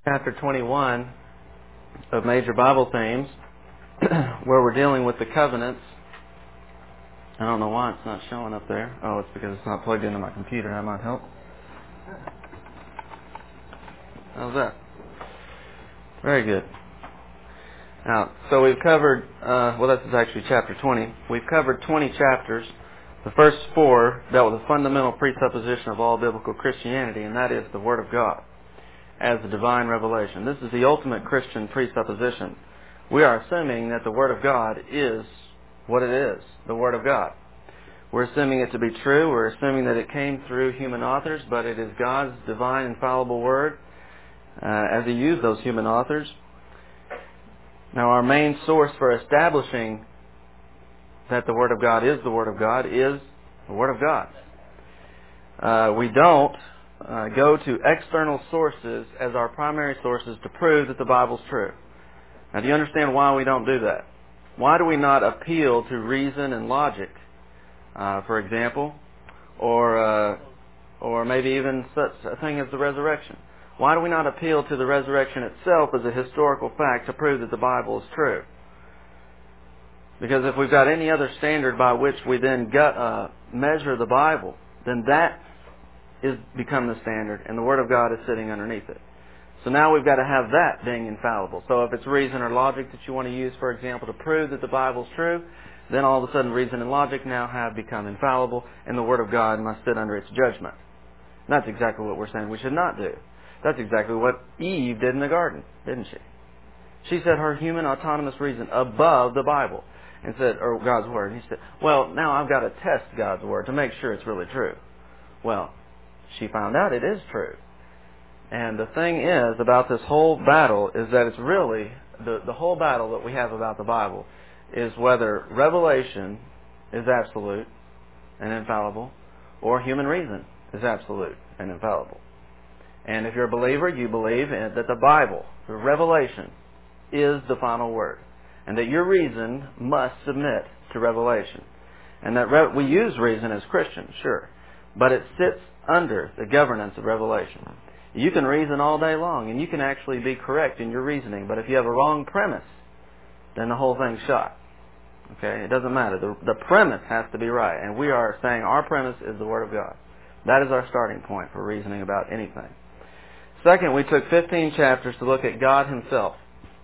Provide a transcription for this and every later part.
Chapter 21 of Major Bible Themes, where we're dealing with the covenants. I don't know why it's not showing up there. Oh, it's because it's not plugged into my computer. That might help. How's that? Very good. Now, so we've covered, this is actually chapter 20. We've covered 20 chapters. The first 4 dealt with a fundamental presupposition of all biblical Christianity, and that is the Word of God as the divine revelation. This is the ultimate Christian presupposition. We are assuming that the Word of God is what it is, the Word of God. We're assuming it to be true. We're assuming that it came through human authors, but it is God's divine, infallible Word as He used those human authors. Now, our main source for establishing that the Word of God is the Word of God is the Word of God. We don't go to external sources as our primary sources to prove that the Bible's true. Now, do you understand why we don't do that? Why do we not appeal to reason and logic, for example, or maybe even such a thing as the resurrection? Why do we not appeal to the resurrection itself as a historical fact to prove that the Bible is true? Because if we've got any other standard by which we then measure the Bible, then that is become the standard, and the Word of God is sitting underneath it. So now we've got to have that being infallible. So if it's reason or logic that you want to use, for example, to prove that the Bible's true, then all of a sudden reason and logic now have become infallible, and the Word of God must sit under its judgment. And that's exactly what we're saying we should not do. That's exactly what Eve did in the garden, didn't she? She set her human autonomous reason above the Bible and said, or God's Word. And he said, well, now I've got to test God's Word to make sure it's really true. Well, she found out it is true. And the thing is about this whole battle is that it's really, the whole battle that we have about the Bible is whether revelation is absolute and infallible or human reason is absolute and infallible. And if you're a believer, you believe that the Bible, the revelation, is the final word. And that your reason must submit to revelation. And that we use reason as Christians, sure. But it sits under the governance of revelation. You can reason all day long, and you can actually be correct in your reasoning. But if you have a wrong premise, then the whole thing's shot. Okay? It doesn't matter. The premise has to be right. And we are saying our premise is the Word of God. That is our starting point for reasoning about anything. Second, we took 15 chapters to look at God Himself.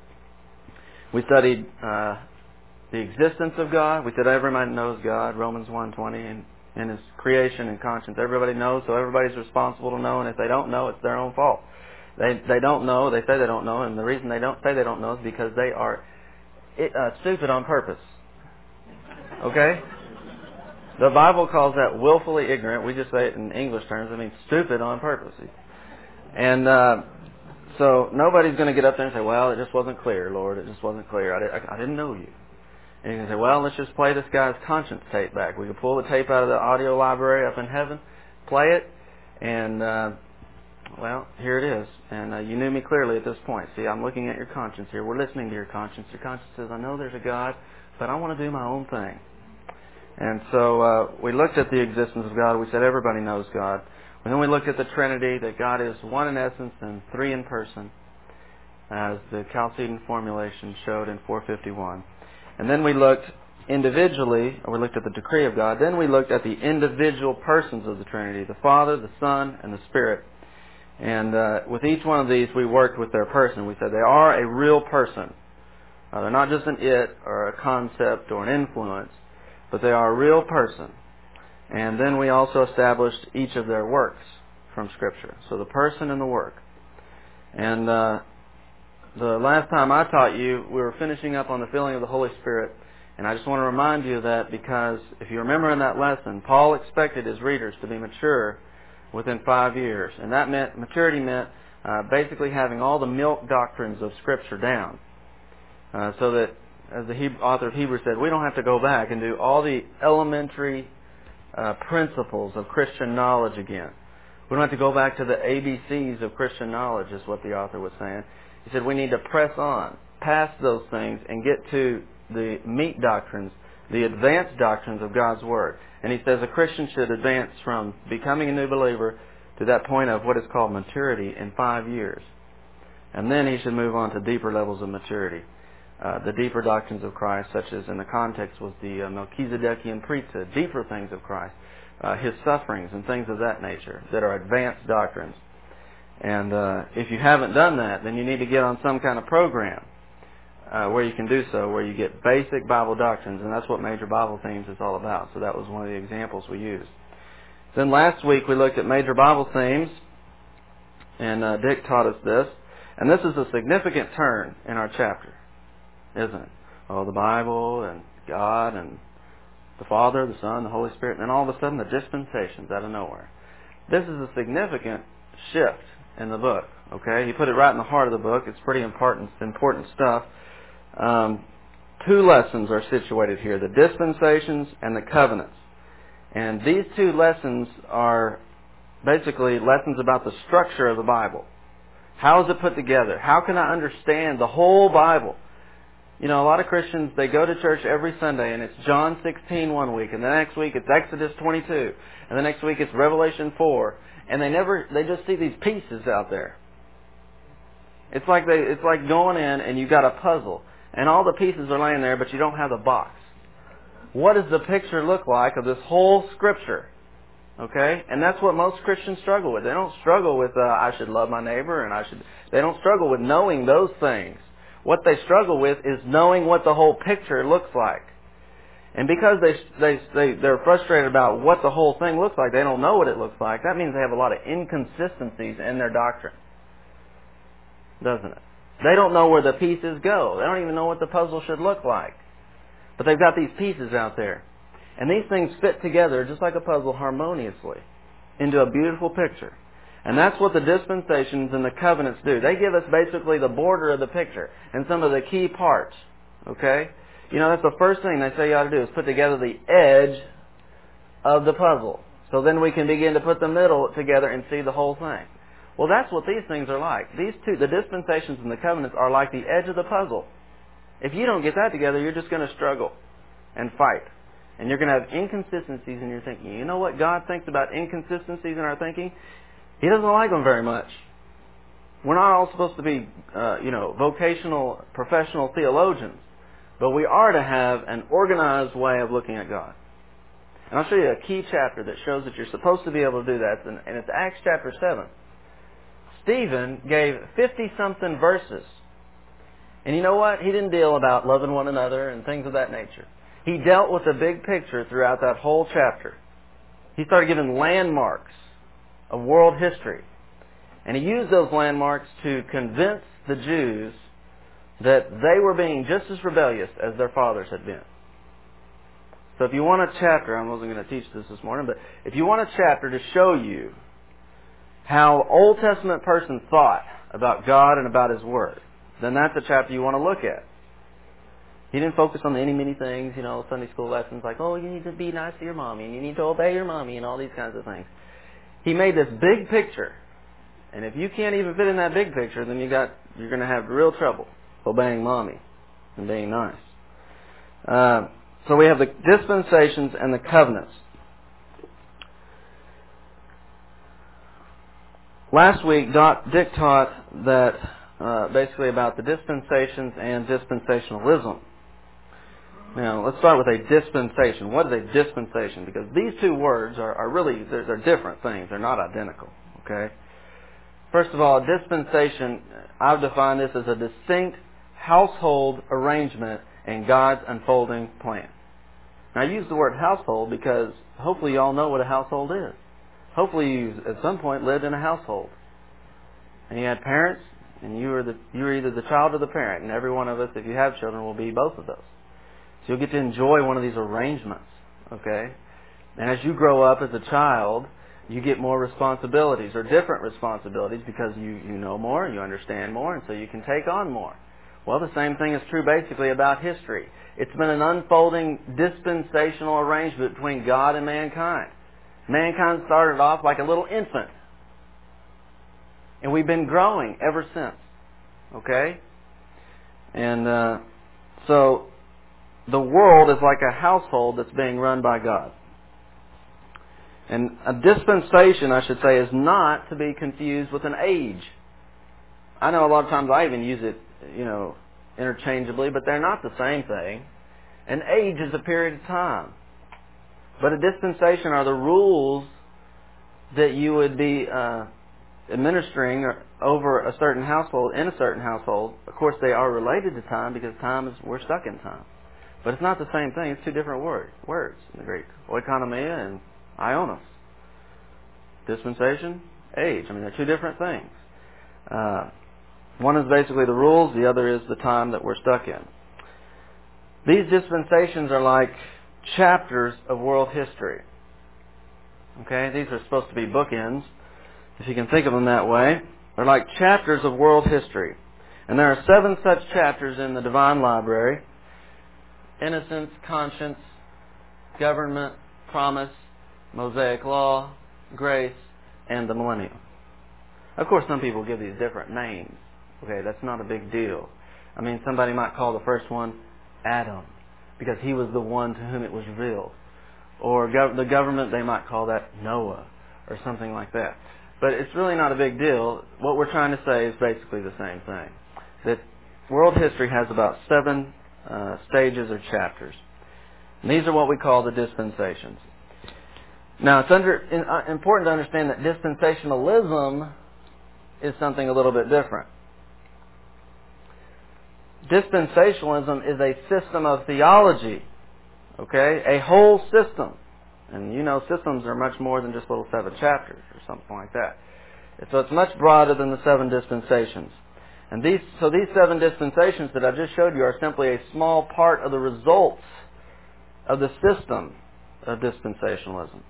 We studied the existence of God. We said everybody knows God, Romans 1:20, and His creation and conscience. Everybody knows, so everybody's responsible to know, and if they don't know, it's their own fault. They don't know, they say they don't know, and the reason they don't say they don't know is because they are stupid on purpose. Okay? The Bible calls that willfully ignorant. We just say it in English terms. It means stupid on purpose. And so nobody's going to get up there and say, well, it just wasn't clear, Lord. It just wasn't clear. I didn't know you. And you can say, well, let's just play this guy's conscience tape back. We can pull the tape out of the audio library up in heaven, play it, and, here it is. And you knew me clearly at this point. See, I'm looking at your conscience here. We're listening to your conscience. Your conscience says, I know there's a God, but I want to do my own thing. And so we looked at the existence of God. We said everybody knows God. And then we looked at the Trinity, that God is one in essence and three in person, as the Chalcedon formulation showed in 451. And then we looked individually, or we looked at the decree of God. Then we looked at the individual persons of the Trinity, the Father, the Son, and the Spirit. And with each one of these, we worked with their person. We said they are a real person. They're not just an it or a concept or an influence, but they are a real person. And then we also established each of their works from Scripture. So the person and the work. And the last time I taught you, we were finishing up on the filling of the Holy Spirit. And I just want to remind you that because if you remember in that lesson, Paul expected his readers to be mature within 5 years. And that maturity meant basically having all the milk doctrines of Scripture down. So that, as the author of Hebrews said, we don't have to go back and do all the elementary principles of Christian knowledge again. We don't have to go back to the ABCs of Christian knowledge, is what the author was saying. He said we need to press on, past those things, and get to the meat doctrines, the advanced doctrines of God's Word. And he says a Christian should advance from becoming a new believer to that point of what is called maturity in 5 years. And then he should move on to deeper levels of maturity. The deeper doctrines of Christ, such as in the context was the Melchizedekian priesthood, deeper things of Christ, His sufferings and things of that nature that are advanced doctrines. And if you haven't done that, then you need to get on some kind of program where you can do so, where you get basic Bible doctrines, and that's what Major Bible Themes is all about. So that was one of the examples we used. Then last week we looked at Major Bible Themes, and Dick taught us this. And this is a significant turn in our chapter, isn't it? Oh, the Bible and God and the Father, the Son, the Holy Spirit, and then all of a sudden the dispensations out of nowhere. This is a significant shift in the book. Okay, he put it right in the heart of the book. It's pretty important stuff. Two lessons are situated here: the dispensations and the covenants. And these two lessons are basically lessons about the structure of the Bible. How is it put together? How can I understand the whole Bible? You know, a lot of Christians, they go to church every Sunday and it's John 16 one week, and the next week it's Exodus 22, and the next week it's Revelation 4, and they just see these pieces out there. It's like going in and you've got a puzzle, and all the pieces are laying there, but you don't have the box. What does the picture look like of this whole Scripture? Okay? And that's what most Christians struggle with. They don't struggle with, I should love my neighbor, and they don't struggle with knowing those things. What they struggle with is knowing what the whole picture looks like. And because they're frustrated about what the whole thing looks like, they don't know what it looks like, that means they have a lot of inconsistencies in their doctrine. Doesn't it? They don't know where the pieces go. They don't even know what the puzzle should look like. But they've got these pieces out there. And these things fit together just like a puzzle harmoniously into a beautiful picture. And that's what the dispensations and the covenants do. They give us basically the border of the picture and some of the key parts. Okay? You know, that's the first thing they say you ought to do is put together the edge of the puzzle. So then we can begin to put the middle together and see the whole thing. Well, that's what these things are like. These two, the dispensations and the covenants, are like the edge of the puzzle. If you don't get that together, you're just going to struggle and fight. And you're going to have inconsistencies in your thinking. You know what God thinks about inconsistencies in our thinking? He doesn't like them very much. We're not all supposed to be, vocational, professional theologians. But we are to have an organized way of looking at God. And I'll show you a key chapter that shows that you're supposed to be able to do that. And it's Acts chapter 7. Stephen gave 50-something verses. And you know what? He didn't deal about loving one another and things of that nature. He dealt with the big picture throughout that whole chapter. He started giving landmarks of world history. And he used those landmarks to convince the Jews that they were being just as rebellious as their fathers had been. So if you want a chapter, I wasn't going to teach this morning, but if you want a chapter to show you how Old Testament person thought about God and about His Word, then that's a chapter you want to look at. He didn't focus on the many things, Sunday school lessons like, oh, you need to be nice to your mommy, and you need to obey your mommy, and all these kinds of things. He made this big picture. And if you can't even fit in that big picture, then you're going to have real trouble obeying mommy and being nice. So we have the dispensations and the covenants. Last week, Dick taught that basically about the dispensations and dispensationalism. Now, let's start with a dispensation. What is a dispensation? Because these two words are really, they're different things. They're not identical. Okay? First of all, a dispensation, I've defined this as a distinct household arrangement in God's unfolding plan. Now, I use the word household because hopefully you all know what a household is. Hopefully you at some point lived in a household. And you had parents, and you were either the child or the parent. And every one of us, if you have children, will be both of those. So you'll get to enjoy one of these arrangements. Okay? And as you grow up as a child, you get more responsibilities or different responsibilities because you know more, you understand more, and so you can take on more. Well, the same thing is true basically about history. It's been an unfolding dispensational arrangement between God and mankind. Mankind started off like a little infant. And we've been growing ever since. Okay? And so the world is like a household that's being run by God. And a dispensation, I should say, is not to be confused with an age. I know a lot of times I even use it, interchangeably, but they're not the same thing. An age is a period of time. But a dispensation are the rules that you would be administering over a certain household, in a certain household. Of course, they are related to time because we're stuck in time. But it's not the same thing. It's two different words in the Greek. Oikonomia and ionos. Dispensation, age. They're two different things. One is basically the rules. The other is the time that we're stuck in. These dispensations are like chapters of world history. Okay? These are supposed to be bookends, if you can think of them that way. They're like chapters of world history. And there are 7 such chapters in the Divine Library. Innocence, conscience, government, promise, Mosaic law, grace, and the millennium. Of course, some people give these different names. Okay, that's not a big deal. Somebody might call the first one Adam, because he was the one to whom it was revealed. Or the government, they might call that Noah, or something like that. But it's really not a big deal. What we're trying to say is basically the same thing. That world history has about 7 stages or chapters. And these are what we call the dispensations. Now, it's important to understand that dispensationalism is something a little bit different. Dispensationalism is a system of theology, okay? A whole system. And systems are much more than just little 7 chapters or something like that. So it's much broader than the 7 dispensations. And these 7 dispensations that I just showed you are simply a small part of the results of the system of dispensationalism.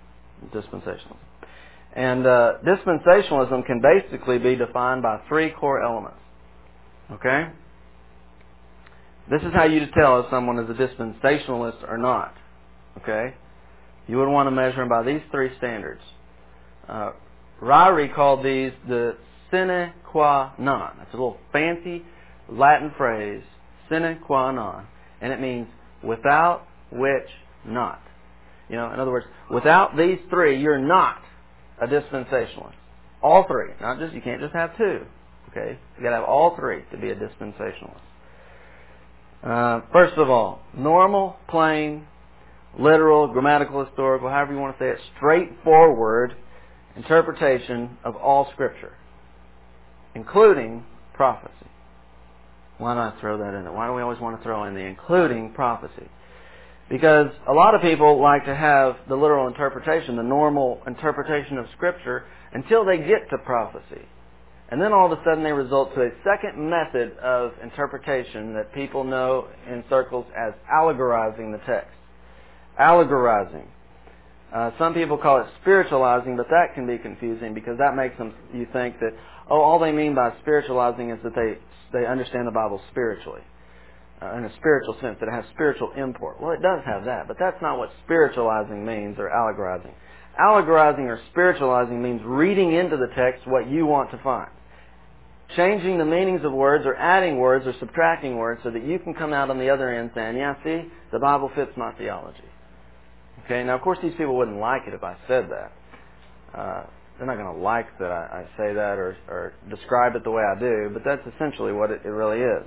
And dispensationalism can basically be defined by 3 core elements. Okay? This is how you tell if someone is a dispensationalist or not. Okay? You would want to measure them by these 3 standards. Ryrie called these the sine qua non. That's a little fancy Latin phrase, sine qua non. And it means without which not. In other words, without these 3, you're not a dispensationalist. All 3. You can't just have 2. Okay? You got to have all 3 to be a dispensationalist. First of all, normal, plain, literal, grammatical, historical, however you want to say it, straightforward interpretation of all Scripture, including prophecy. Why not throw that in there? Why do we always want to throw in the including prophecy? Because a lot of people like to have the literal interpretation, the normal interpretation of Scripture, until they get to prophecy. And then all of a sudden they result to a second method of interpretation that people know in circles as allegorizing the text. Allegorizing. Some people call it spiritualizing, but that can be confusing because that makes you think that, all they mean by spiritualizing is that they understand the Bible spiritually. In a spiritual sense, that it has spiritual import. Well, it does have that, but that's not what spiritualizing means or allegorizing. Allegorizing or spiritualizing means reading into the text what you want to find. Changing the meanings of words or adding words or subtracting words so that you can come out on the other end saying, yeah, see, the Bible fits my theology. Okay, now of course these people wouldn't like it if I said that. They're not going to like that I say that or describe it the way I do, but that's essentially what it really is.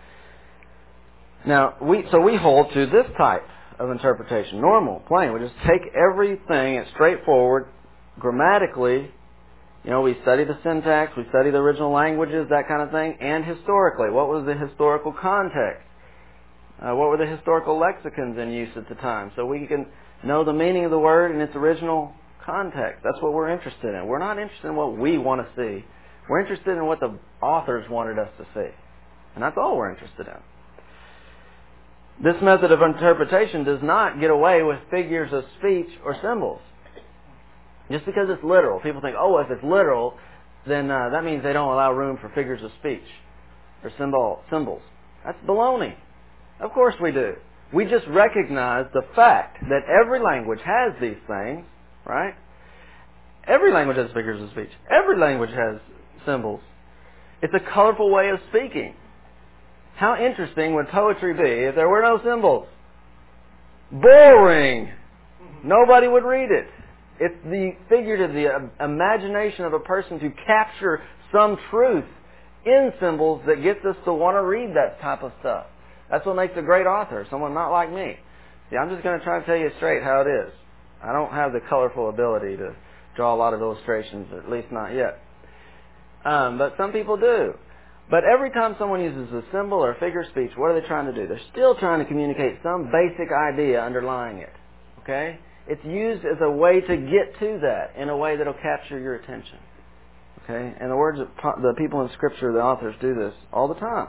Now, we hold to this type of interpretation. Normal, plain. We just take everything straightforward, grammatically. We study the syntax, we study the original languages, that kind of thing, and historically. What was the historical context? What were the historical lexicons in use at the time? So we can know the meaning of the word in its original context. That's what we're interested in. We're not interested in what we want to see. We're interested in what the authors wanted us to see. And that's all we're interested in. This method of interpretation does not get away with figures of speech or symbols. Just because it's literal. People think, if it's literal, then that means they don't allow room for figures of speech or symbols. That's baloney. Of course we do. We just recognize the fact that every language has these things, right? Every language has figures of speech. Every language has symbols. It's a colorful way of speaking. How interesting would poetry be if there were no symbols? Boring. Nobody would read it. It's the imagination of a person to capture some truth in symbols that gets us to want to read that type of stuff. That's what makes a great author, someone not like me. See, I'm just going to try to tell you straight how it is. I don't have the colorful ability to draw a lot of illustrations, at least not yet. But some people do. But every time someone uses a symbol or a figure of speech, what are they trying to do? They're still trying to communicate some basic idea underlying it. Okay? It's used as a way to get to that in a way that will capture your attention. Okay? And the words of the people in Scripture, the authors, do this all the time.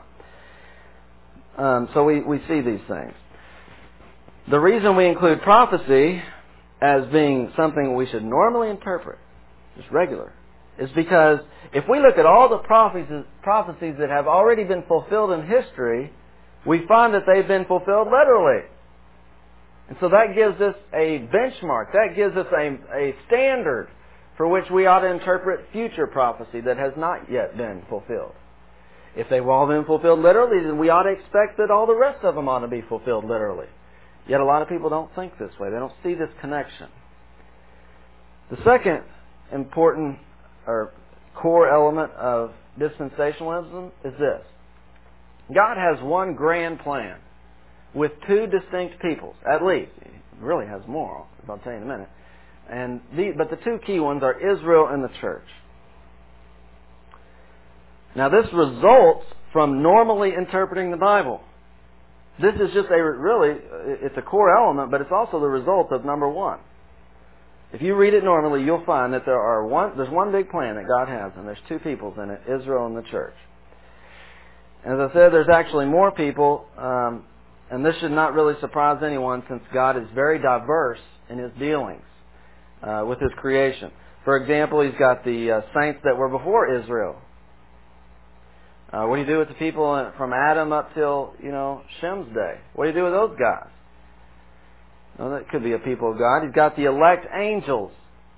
So we see these things. The reason we include prophecy as being something we should normally interpret, just regular, is because if we look at all the prophecies that have already been fulfilled in history, we find that they've been fulfilled literally. And so that gives us a benchmark. That gives us a standard for which we ought to interpret future prophecy that has not yet been fulfilled. If they've all been fulfilled literally, then we ought to expect that all the rest of them ought to be fulfilled literally. Yet a lot of people don't think this way. They don't see this connection. The second important or core element of dispensationalism is this. God has one grand plan with two distinct peoples, at least. He really has more, as I'll tell you in a minute. But the two key ones are Israel and the church. Now this results from normally interpreting the Bible. This is just it's a core element, but it's also the result of number one. If you read it normally, you'll find that there's one big plan that God has, and there's two peoples in it, Israel and the church. As I said, there's actually more people, and this should not really surprise anyone since God is very diverse in His dealings with His creation. For example, He's got the saints that were before Israel. What do you do with the people from Adam up till, Shem's day? What do you do with those guys? Well, that could be a people of God. He's got the elect angels.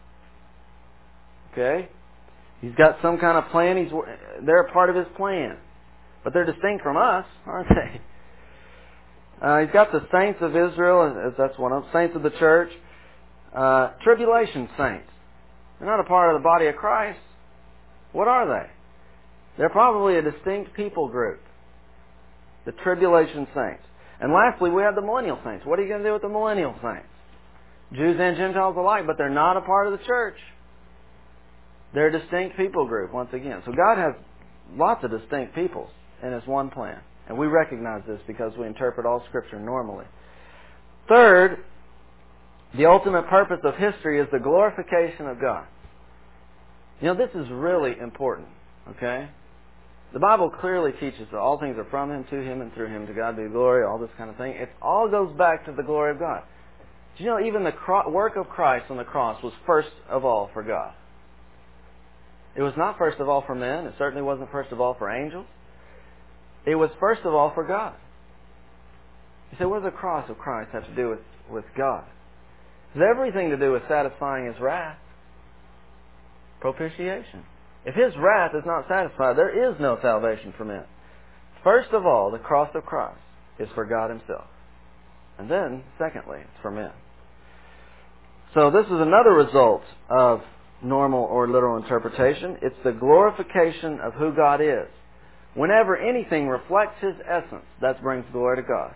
Okay? He's got some kind of plan. They're a part of His plan. But they're distinct from us, aren't they? He's got the saints of Israel, as that's one of them, saints of the church. Tribulation saints. They're not a part of the body of Christ. What are they? They're probably a distinct people group. The tribulation saints. And lastly, we have the millennial saints. What are you going to do with the millennial saints? Jews and Gentiles alike, but they're not a part of the church. They're a distinct people group, once again. So God has lots of distinct peoples in His one plan. And we recognize this because we interpret all Scripture normally. Third, the ultimate purpose of history is the glorification of God. This is really important, okay? The Bible clearly teaches that all things are from Him, to Him, and through Him. To God be the glory, all this kind of thing. It all goes back to the glory of God. Do you know even the work of Christ on the cross was first of all for God? It was not first of all for men. It certainly wasn't first of all for angels. It was first of all for God. You say, what does the cross of Christ have to do with God? It has everything to do with satisfying His wrath. Propitiation. If His wrath is not satisfied, there is no salvation for men. First of all, the cross of Christ is for God Himself. And then, secondly, it's for men. So this is another result of normal or literal interpretation. It's the glorification of who God is. Whenever anything reflects His essence, that brings glory to God.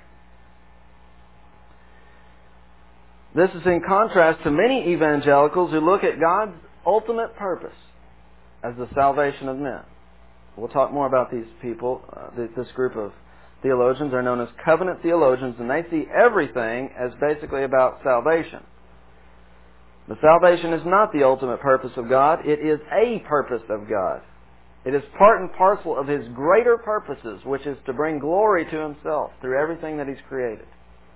This is in contrast to many evangelicals who look at God's ultimate purpose as the salvation of men. We'll talk more about these people. This group of theologians are known as covenant theologians, and they see everything as basically about salvation. But salvation is not the ultimate purpose of God. It is a purpose of God. It is part and parcel of His greater purposes, which is to bring glory to Himself through everything that He's created.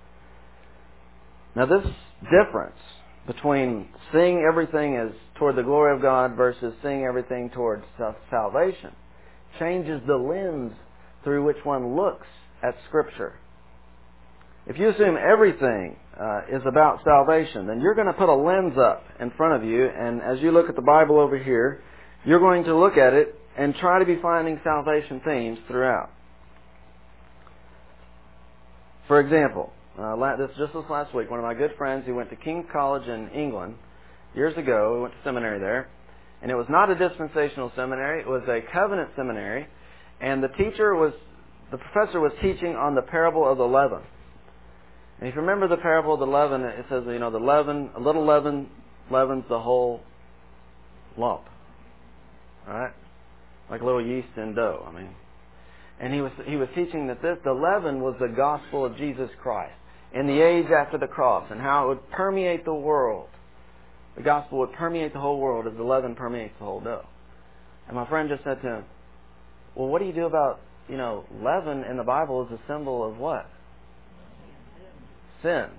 Now this difference between seeing everything as toward the glory of God versus seeing everything towards salvation changes the lens through which one looks at Scripture. If you assume everything is about salvation, then you're going to put a lens up in front of you, and as you look at the Bible over here, you're going to look at it and try to be finding salvation themes throughout. For example, this last week, one of my good friends, he went to King's College in England years ago. We went to seminary there. And it was not a dispensational seminary. It was a covenant seminary. And the professor was teaching on the parable of the leaven. And if you remember the parable of the leaven, it says, the leaven, a little leaven leavens the whole lump. Alright? Like a little yeast in dough, And he was teaching that the leaven was the gospel of Jesus Christ in the age after the cross, and how it would permeate the world. The gospel would permeate the whole world as the leaven permeates the whole dough. And my friend just said to him, well, what do you do about, leaven in the Bible is a symbol of what? Sin.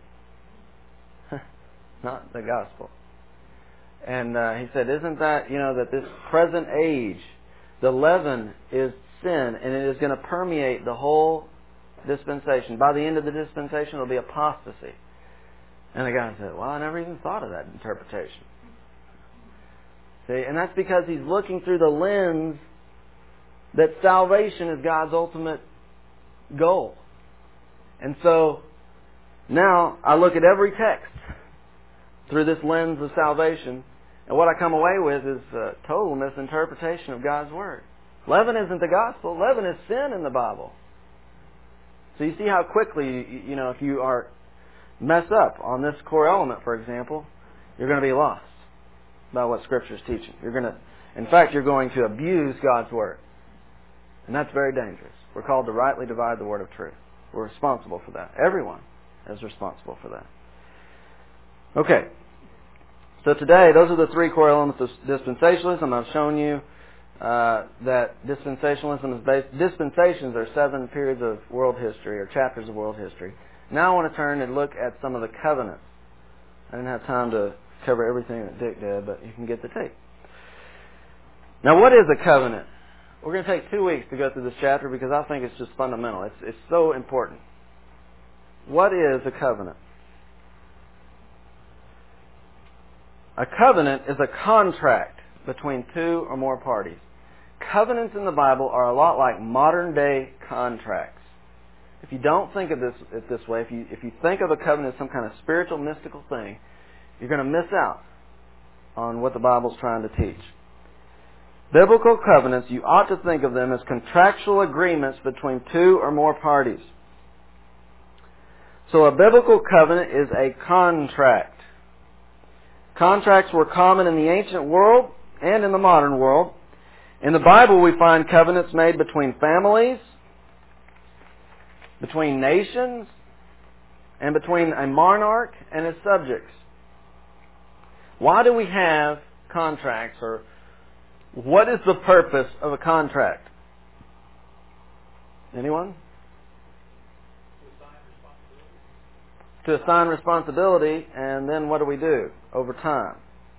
Not the gospel. And he said, isn't that, that this present age, the leaven is sin, and it is going to permeate the whole dispensation. By the end of the dispensation, it will be apostasy. And the guy said, well, I never even thought of that interpretation. See, and that's because he's looking through the lens that salvation is God's ultimate goal. And so, now I look at every text through this lens of salvation, and what I come away with is a total misinterpretation of God's Word. Leaven isn't the gospel. Leaven is sin in the Bible. So you see how quickly, if you mess up on this core element, for example, you're going to be lost by what Scripture is teaching. In fact, you're going to abuse God's Word. And that's very dangerous. We're called to rightly divide the Word of truth. We're responsible for that. Everyone is responsible for that. Okay. So today, those are the three core elements of dispensationalism. I've shown you that dispensationalism is based... Dispensations are 7 periods of world history, or chapters of world history. Now I want to turn and look at some of the covenants. I didn't have time to cover everything that Dick did, but you can get the tape. Now, what is a covenant? We're going to take 2 weeks to go through this chapter because I think it's just fundamental. It's so important. What is a covenant? A covenant is a contract between 2 or more parties. Covenants in the Bible are a lot like modern-day contracts. If you don't think of it this way, if you think of a covenant as some kind of spiritual, mystical thing, you're going to miss out on what the Bible's trying to teach. Biblical covenants, you ought to think of them as contractual agreements between 2 or more parties. So a biblical covenant is a contract. Contracts were common in the ancient world and in the modern world. In the Bible, we find covenants made between families, between nations, and between a monarch and his subjects. Why do we have contracts, or what is the purpose of a contract? Anyone? To assign responsibility, and then what do? Over time?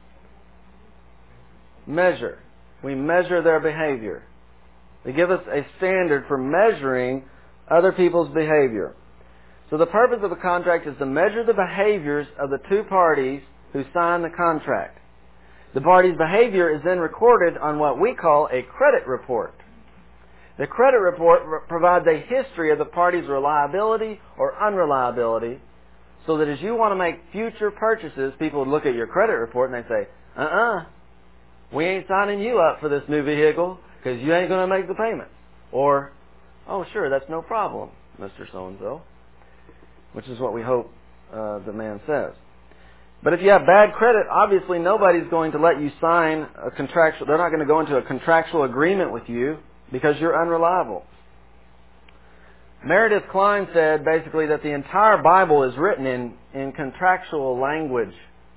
Measure. We measure their behavior. They give us a standard for measuring other people's behavior. So the purpose of a contract is to measure the behaviors of the 2 parties who sign the contract. The party's behavior is then recorded on what we call a credit report. The credit report provides a history of the party's reliability or unreliability, so that as you want to make future purchases, people would look at your credit report and they say, we ain't signing you up for this new vehicle because you ain't going to make the payments. Or, oh sure, that's no problem, Mr. So-and-so, which is what we hope the man says. But if you have bad credit, obviously nobody's going to let you sign a contractual... They're not going to go into a contractual agreement with you because you're unreliable. Meredith Kline said basically that the entire Bible is written in contractual language.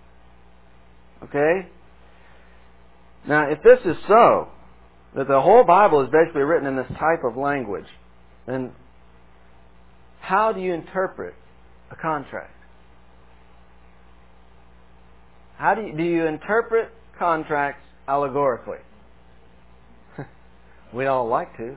Okay? Now, if this is so, that the whole Bible is basically written in this type of language, then how do you interpret a contract? How do you interpret contracts allegorically? We all like to.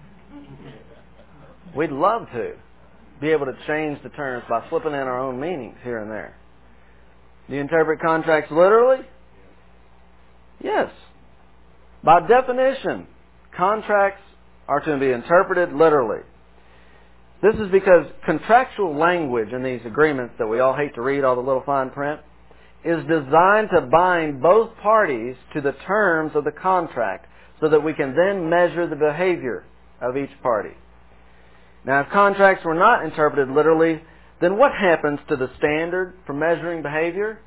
We'd love to be able to change the terms by flipping in our own meanings here and there. Do you interpret contracts literally? Yes. By definition, contracts are to be interpreted literally. This is because contractual language in these agreements that we all hate to read, all the little fine print, is designed to bind both parties to the terms of the contract so that we can then measure the behavior. of each party. Now, if contracts were not interpreted literally, then what happens to the standard for measuring behavior?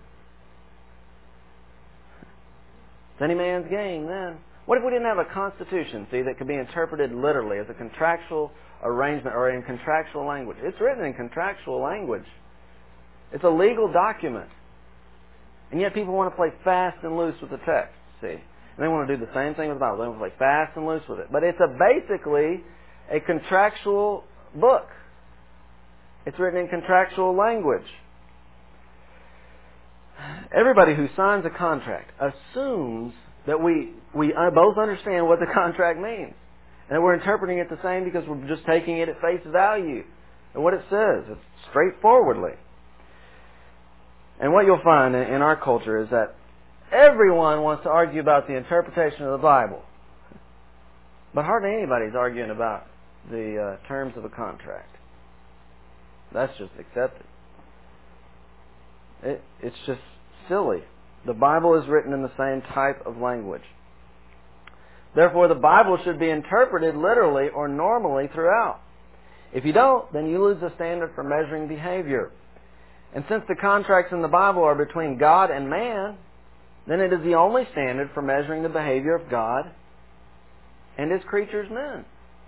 It's any man's game then. What if we didn't have a constitution, that could be interpreted literally as a contractual arrangement or in contractual language? It's written in contractual language. It's a legal document. And yet people want to play fast and loose with the text, see. And they want to do the same thing with the Bible. They want to play fast and loose with it. But it's basically a contractual book. It's written in contractual language. Everybody who signs a contract assumes that we both understand what the contract means. And that we're interpreting it the same because we're just taking it at face value. And what it says, it's straightforwardly. And what you'll find in our culture is that everyone wants to argue about the interpretation of the Bible. But hardly anybody's arguing about the terms of a contract. That's just accepted. It's just silly. The Bible is written in the same type of language. Therefore, the Bible should be interpreted literally or normally throughout. If you don't, then you lose the standard for measuring behavior. And since the contracts in the Bible are between God and man, then it is the only standard for measuring the behavior of God and His creatures, men.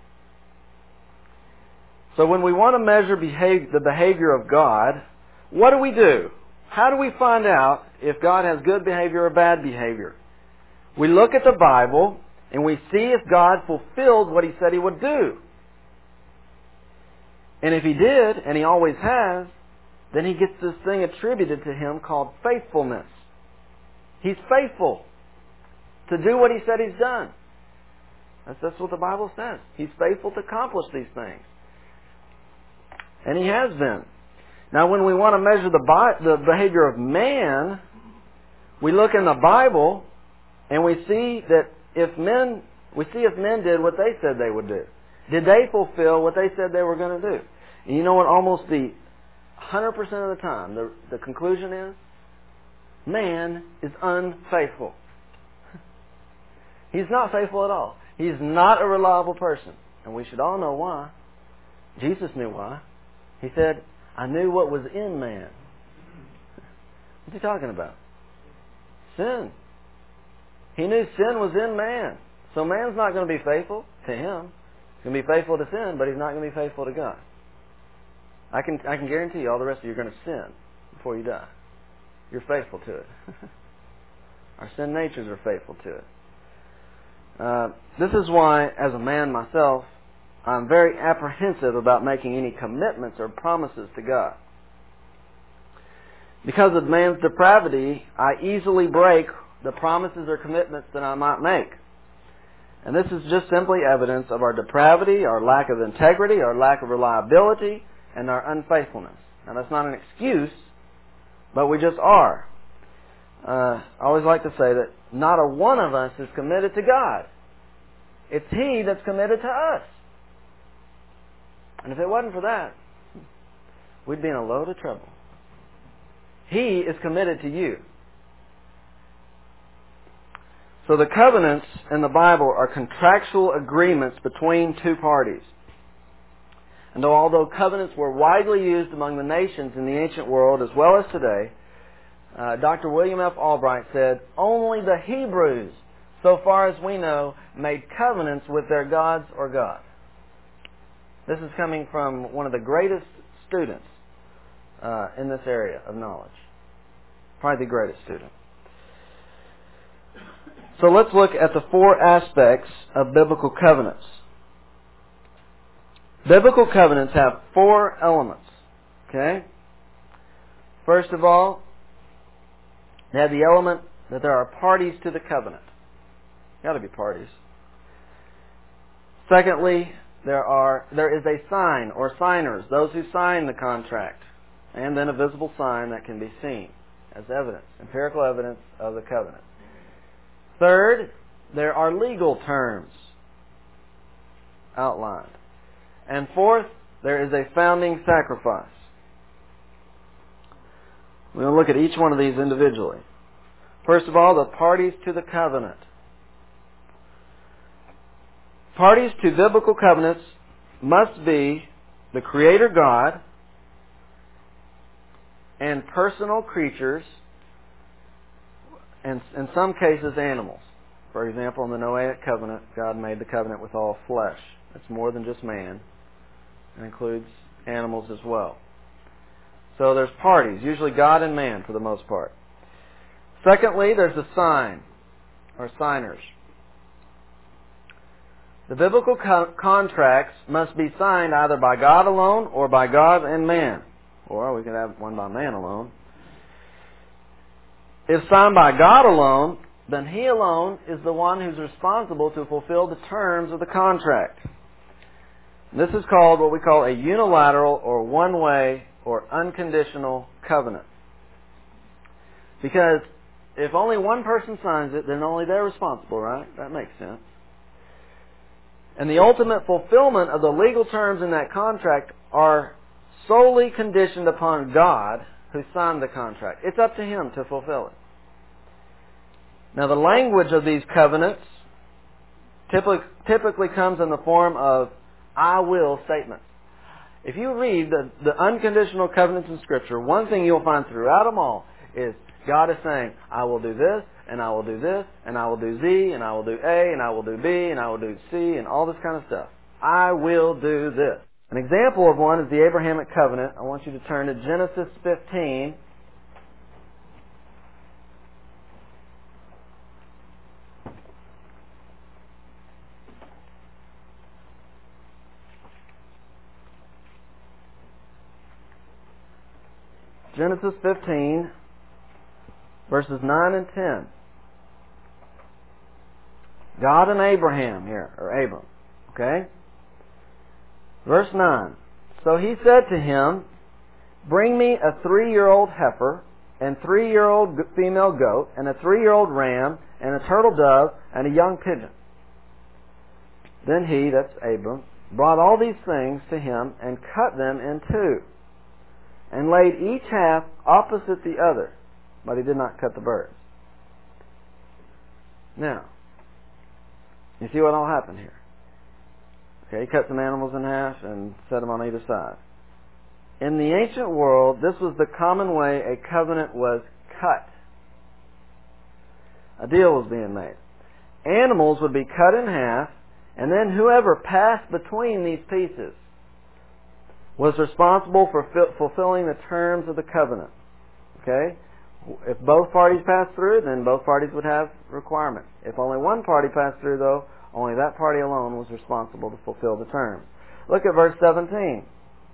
So when we want to measure the behavior of God, what do? How do we find out if God has good behavior or bad behavior? We look at the Bible and we see if God fulfilled what He said He would do. And if He did, and He always has, then He gets this thing attributed to Him called faithfulness. He's faithful to do what He said He's done. That's what the Bible says. He's faithful to accomplish these things. And He has been. Now, when we want to measure the behavior of man, we look in the Bible and we see that if men did what they said they would do. Did they fulfill what they said they were going to do? And you know what? Almost 100% of the time, the conclusion is, man is unfaithful. He's not faithful at all. He's not a reliable person. And we should all know why. Jesus knew why. He said, I knew what was in man. What's He talking about? Sin. He knew sin was in man. So man's not going to be faithful to Him. He's going to be faithful to sin, but he's not going to be faithful to God. I can guarantee you all the rest of you are going to sin before you die. You're faithful to it. Our sin natures are faithful to it. This is why, as a man myself, I'm very apprehensive about making any commitments or promises to God. Because of man's depravity, I easily break the promises or commitments that I might make. And this is just simply evidence of our depravity, our lack of integrity, our lack of reliability, and our unfaithfulness. Now, that's not an excuse, but we just are. I always like to say that not a one of us is committed to God. It's He that's committed to us. And if it wasn't for that, we'd be in a load of trouble. He is committed to you. So the covenants in the Bible are contractual agreements between two parties. And although covenants were widely used among the nations in the ancient world as well as today, Dr. William F. Albright said, only the Hebrews, so far as we know, made covenants with their gods or God. This is coming from one of the greatest students in this area of knowledge. Probably the greatest student. So let's look at the 4 aspects of biblical covenants. Biblical covenants have 4 elements. Okay? First of all, they have the element that there are parties to the covenant. Got to be parties. Secondly, there is a sign or signers, those who sign the contract, and then a visible sign that can be seen as evidence, empirical evidence of the covenant. Third, there are legal terms outlined. And fourth, there is a founding sacrifice. We'll look at each one of these individually. First of all, the parties to the covenant. Parties to biblical covenants must be the Creator God and personal creatures, and in some cases animals. For example, in the Noahic covenant, God made the covenant with all flesh. It's more than just man. It includes animals as well. So there's parties, usually God and man for the most part. Secondly, there's a sign, or signers. The biblical contracts must be signed either by God alone or by God and man. Or we could have one by man alone. If signed by God alone, then He alone is the one who's responsible to fulfill the terms of the contract. This is called what we call a unilateral or one-way or unconditional covenant. Because if only one person signs it, then only they're responsible, right? That makes sense. And the ultimate fulfillment of the legal terms in that contract are solely conditioned upon God who signed the contract. It's up to Him to fulfill it. Now the language of these covenants typically comes in the form of I will statements. If you read the unconditional covenants in Scripture, one thing you'll find throughout them all is God is saying, I will do this, and I will do this, and I will do Z, and I will do A, and I will do B, and I will do C, and all this kind of stuff. I will do this. An example of one is the Abrahamic covenant. I want you to turn to Genesis 15. Genesis 15, verses 9 and 10. God and Abraham here, or Abram. Okay? Verse 9. So he said to him, bring me a 3-year-old heifer, and 3-year-old female goat, and a 3-year-old ram, and a turtle dove, and a young pigeon. Then he, that's Abram, brought all these things to him, and cut them in two, and laid each half opposite the other, but he did not cut the birds. Now, you see what all happened here? Okay, he cut some animals in half and set them on either side. In the ancient world, this was the common way a covenant was cut. A deal was being made. Animals would be cut in half, and then whoever passed between these pieces was responsible for fulfilling the terms of the covenant. Okay? If both parties passed through, then both parties would have requirements. If only one party passed through, though, only that party alone was responsible to fulfill the terms. Look at verse 17.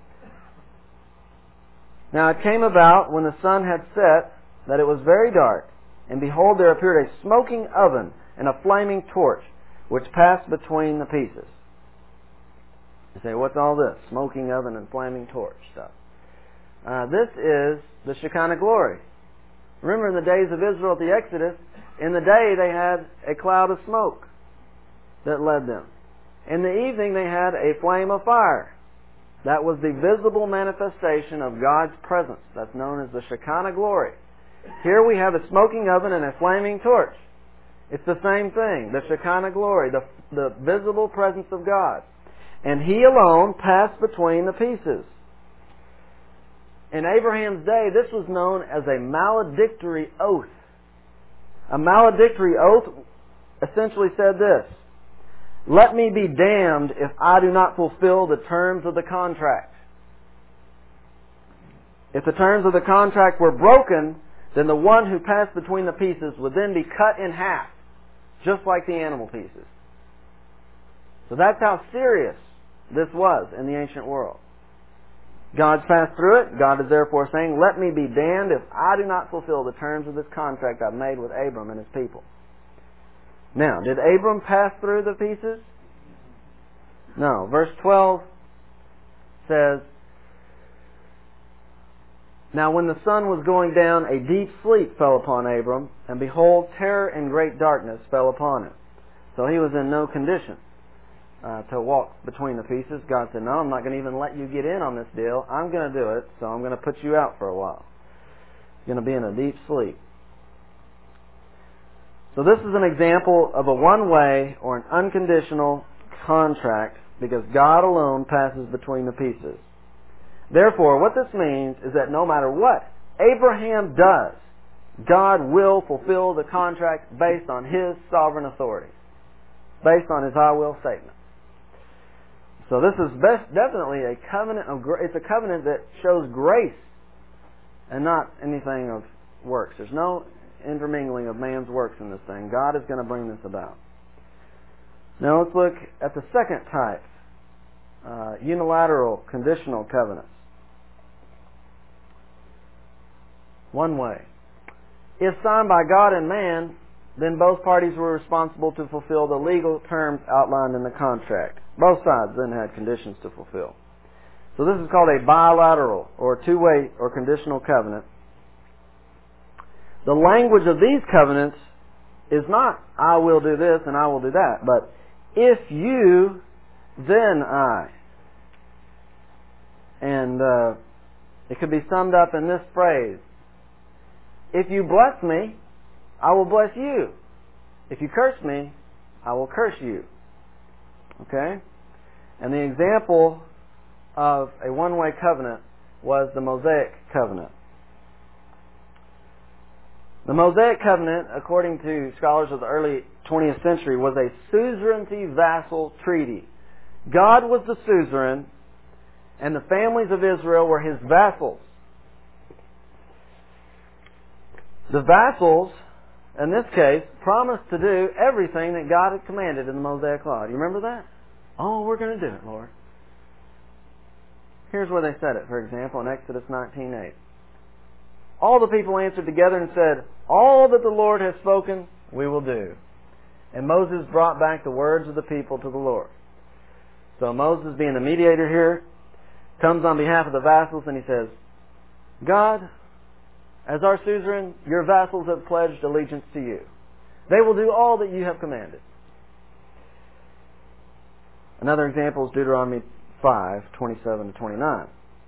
Now it came about when the sun had set that it was very dark, and behold, there appeared a smoking oven and a flaming torch, which passed between the pieces. You say, what's all this? Smoking oven and flaming torch stuff. This is the Shekinah glory. Remember in the days of Israel at the Exodus, in the day they had a cloud of smoke that led them. In the evening they had a flame of fire. That was the visible manifestation of God's presence. That's known as the Shekinah glory. Here we have a smoking oven and a flaming torch. It's the same thing, the Shekinah glory, the visible presence of God. And He alone passed between the pieces. In Abraham's day, this was known as a maledictory oath. A maledictory oath essentially said this: let me be damned if I do not fulfill the terms of the contract. If the terms of the contract were broken, then the one who passed between the pieces would then be cut in half, just like the animal pieces. So that's how serious this was in the ancient world. God's passed through it. God is therefore saying, let me be damned if I do not fulfill the terms of this contract I've made with Abram and his people. Now, did Abram pass through the pieces? No. Verse 12 says, now when the sun was going down, a deep sleep fell upon Abram, and behold, terror and great darkness fell upon him. So he was in no condition to walk between the pieces. God said, no, I'm not going to even let you get in on this deal. I'm going to do it, so I'm going to put you out for a while. You're going to be in a deep sleep. So this is an example of a one-way or an unconditional contract because God alone passes between the pieces. Therefore, what this means is that no matter what Abraham does, God will fulfill the contract based on His sovereign authority, based on His I will statement. So this is definitely a covenant of it's a covenant that shows grace and not anything of works. There's no intermingling of man's works in this thing. God is going to bring this about. Now let's look at the second type, unilateral conditional covenants. One way. If signed by God and man, then both parties were responsible to fulfill the legal terms outlined in the contract. Both sides then had conditions to fulfill. So this is called a bilateral or two-way or conditional covenant. The language of these covenants is not, I will do this and I will do that, but if you, then I. And it could be summed up in this phrase: if you bless me, I will bless you. If you curse me, I will curse you. Okay? And the example of a one-way covenant was the Mosaic covenant. The Mosaic covenant, according to scholars of the early 20th century, was a suzerainty vassal treaty. God was the suzerain, and the families of Israel were His vassals. The vassals, in this case, promised to do everything that God had commanded in the Mosaic Law. Do you remember that? Oh, we're going to do it, Lord. Here's where they said it, for example, in Exodus 19:8. All the people answered together and said, all that the Lord has spoken, we will do. And Moses brought back the words of the people to the Lord. So Moses, being the mediator here, comes on behalf of the vassals and he says, God, as our suzerain, your vassals have pledged allegiance to you. They will do all that you have commanded. Another example is Deuteronomy 5:27-29.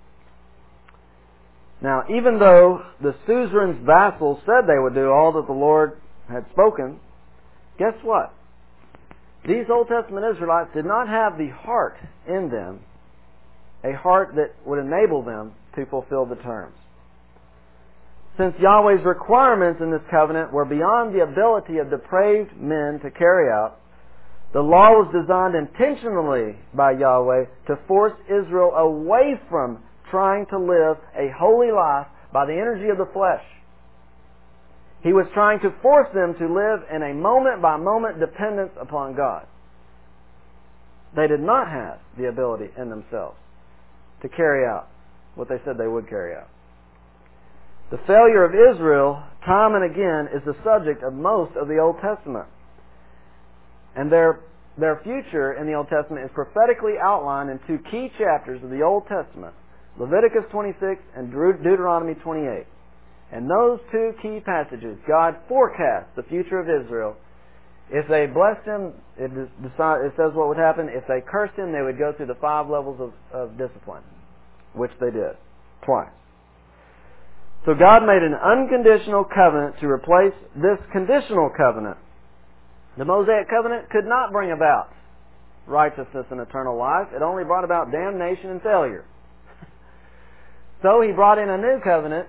Now, even though the suzerain's vassals said they would do all that the Lord had spoken, guess what? These Old Testament Israelites did not have the heart in them, a heart that would enable them to fulfill the terms. Since Yahweh's requirements in this covenant were beyond the ability of depraved men to carry out, the law was designed intentionally by Yahweh to force Israel away from trying to live a holy life by the energy of the flesh. He was trying to force them to live in a moment-by-moment dependence upon God. They did not have the ability in themselves to carry out what they said they would carry out. The failure of Israel, time and again, is the subject of most of the Old Testament. And their future in the Old Testament is prophetically outlined in two key chapters of the Old Testament, Leviticus 26 and Deuteronomy 28. In those two key passages, God forecasts the future of Israel. If they blessed him, it says what would happen. If they cursed him, they would go through the 5 levels of discipline, which they did twice. So God made an unconditional covenant to replace this conditional covenant. The Mosaic covenant could not bring about righteousness and eternal life. It only brought about damnation and failure. So He brought in a new covenant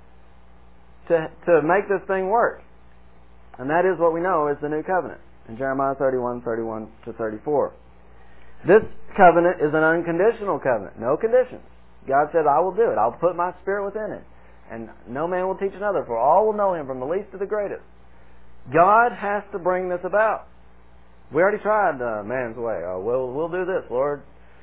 to make this thing work. And that is what we know as the new covenant in Jeremiah 31:31-34. This covenant is an unconditional covenant. No conditions. God said, I will do it. I'll put my Spirit within it. And no man will teach another, for all will know Him from the least to the greatest. God has to bring this about. We already tried man's way. Oh, we'll do this, Lord.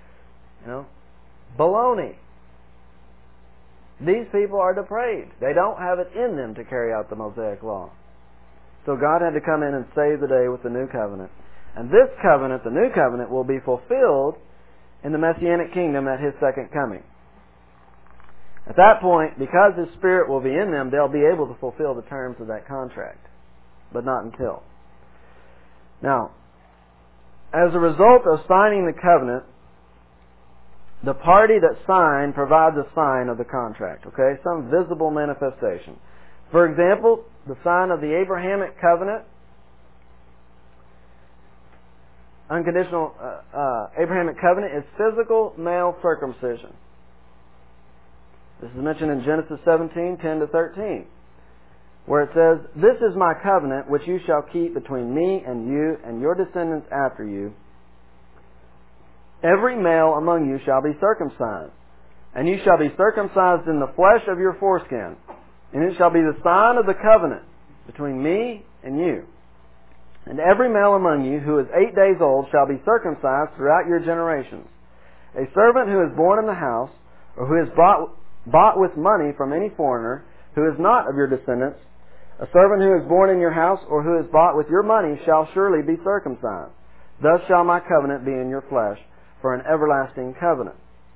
Baloney. These people are depraved. They don't have it in them to carry out the Mosaic Law. So God had to come in and save the day with the new covenant. And this covenant, the new covenant, will be fulfilled in the Messianic kingdom at His second coming. At that point, because His Spirit will be in them, they'll be able to fulfill the terms of that contract. But not until. Now, as a result of signing the covenant, the party that signed provides a sign of the contract, okay? Some visible manifestation. For example, the sign of the Abrahamic covenant unconditional Abrahamic covenant is physical male circumcision. This is mentioned in Genesis 17:10-13, where it says, "This is my covenant which you shall keep between me and you and your descendants after you. Every male among you shall be circumcised, and you shall be circumcised in the flesh of your foreskin, and it shall be the sign of the covenant between me and you. And every male among you who is 8 days old shall be circumcised throughout your generations. A servant who is born in the house, or who is bought with money from any foreigner who is not of your descendants, a servant who is born in your house or who is bought with your money shall surely be circumcised. Thus shall my covenant be in your flesh for an everlasting covenant."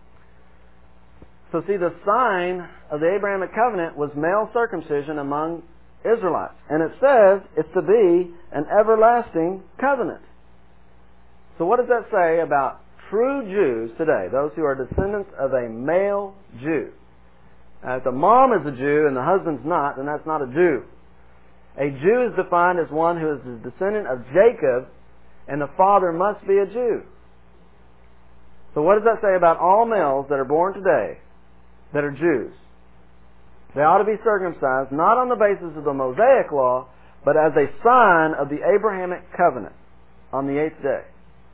So see, the sign of the Abrahamic covenant was male circumcision among Israelites. And it says it's to be an everlasting covenant. So what does that say about true Jews today, those who are descendants of a male Jew? If the mom is a Jew and the husband's not, then that's not a Jew. A Jew is defined as one who is the descendant of Jacob, and the father must be a Jew. So what does that say about all males that are born today that are Jews? They ought to be circumcised not on the basis of the Mosaic law, but as a sign of the Abrahamic covenant on the 8th day.